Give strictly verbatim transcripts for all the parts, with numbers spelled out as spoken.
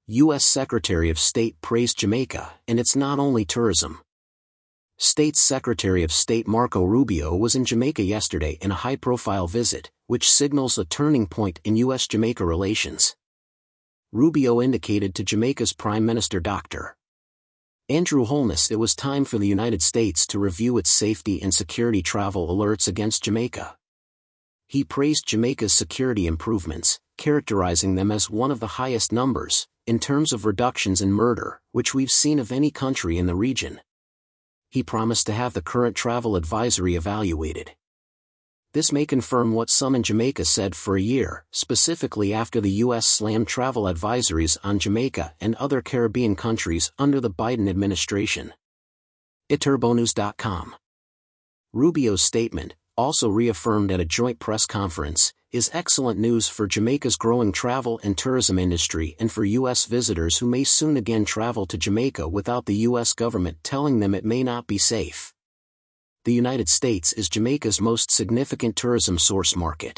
U S Secretary of State praised Jamaica, and it's not only tourism. State's Secretary of State Marco Rubio was in Jamaica yesterday in a high-profile visit, which signals a turning point in U S Jamaica relations. Rubio indicated to Jamaica's Prime Minister Doctor Andrew Holness it was time for the United States to review its safety and security travel alerts against Jamaica. He praised Jamaica's security improvements, characterizing them as one of the highest numbers, in terms of reductions in murder, which we've seen of any country in the region. He promised to have the current travel advisory evaluated. This may confirm what some in Jamaica said for a year, specifically after the U S slammed travel advisories on Jamaica and other Caribbean countries under the Biden administration. iturbonews dot com. Rubio's statement, also reaffirmed at a joint press conference, is excellent news for Jamaica's growing travel and tourism industry and for U S visitors who may soon again travel to Jamaica without the U S government telling them it may not be safe. The United States is Jamaica's most significant tourism source market.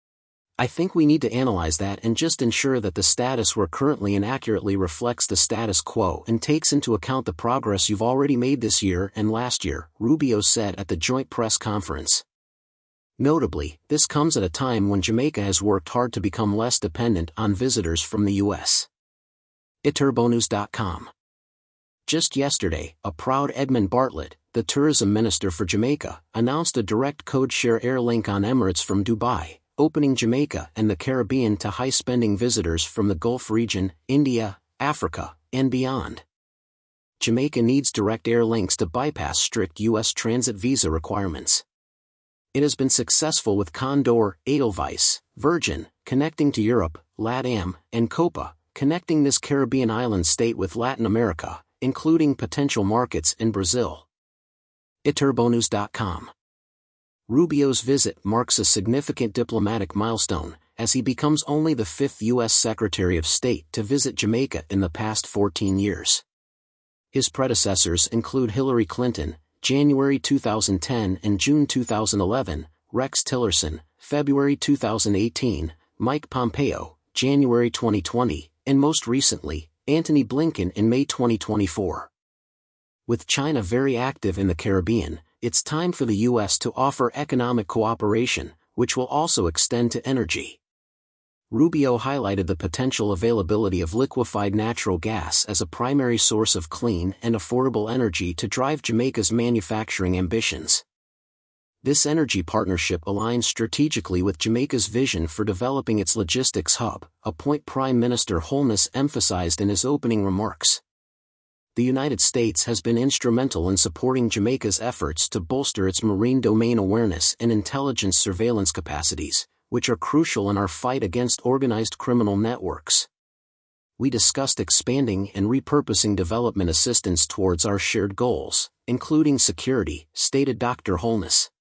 I think we need to analyze that and just ensure that the status we're currently in accurately reflects the status quo and takes into account the progress you've already made this year and last year, Rubio said at the joint press conference. Notably, this comes at a time when Jamaica has worked hard to become less dependent on visitors from the U S. iturbonews dot com. Just yesterday, a proud Edmund Bartlett, the tourism minister for Jamaica, announced a direct code-share air link on Emirates from Dubai, opening Jamaica and the Caribbean to high-spending visitors from the Gulf region, India, Africa, and beyond. Jamaica needs direct air links to bypass strict U S transit visa requirements. It has been successful with Condor, Edelweiss, Virgin, connecting to Europe, LATAM, and Copa, connecting this Caribbean island state with Latin America, including potential markets in Brazil. iturbonews dot com. Rubio's visit marks a significant diplomatic milestone, as he becomes only the fifth U S Secretary of State to visit Jamaica in the past fourteen years. His predecessors include Hillary Clinton, January two thousand ten and June two thousand eleven, Rex Tillerson, February two thousand eighteen, Mike Pompeo, January twenty twenty, and most recently, Antony Blinken in May twenty twenty-four. With China very active in the Caribbean, it's time for the U S to offer economic cooperation, which will also extend to energy. Rubio highlighted the potential availability of liquefied natural gas as a primary source of clean and affordable energy to drive Jamaica's manufacturing ambitions. This energy partnership aligns strategically with Jamaica's vision for developing its logistics hub, a point Prime Minister Holness emphasized in his opening remarks. The United States has been instrumental in supporting Jamaica's efforts to bolster its marine domain awareness and intelligence surveillance capacities, which are crucial in our fight against organized criminal networks. We discussed expanding and repurposing development assistance towards our shared goals, including security, stated Doctor Holness.